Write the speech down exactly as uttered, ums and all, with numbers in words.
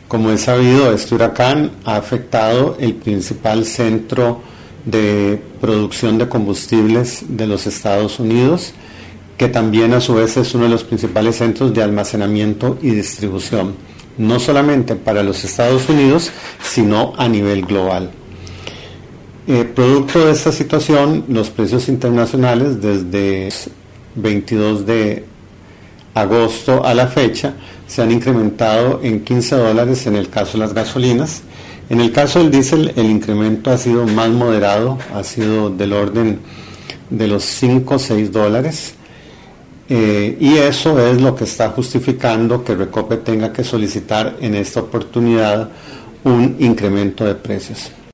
Como es sabido, este huracán ha afectado el principal centro de producción de combustibles de los Estados Unidos, que también a su vez es uno de los principales centros de almacenamiento y distribución, no solamente para los Estados Unidos, sino a nivel global. Eh, producto de esta situación, los precios internacionales desde veintidós de agosto a la fecha se han incrementado en quince dólares en el caso de las gasolinas. En el caso del diésel, el incremento ha sido más moderado, ha sido del orden de los cinco o seis dólares, eh, y eso es lo que está justificando que Recope tenga que solicitar en esta oportunidad un incremento de precios.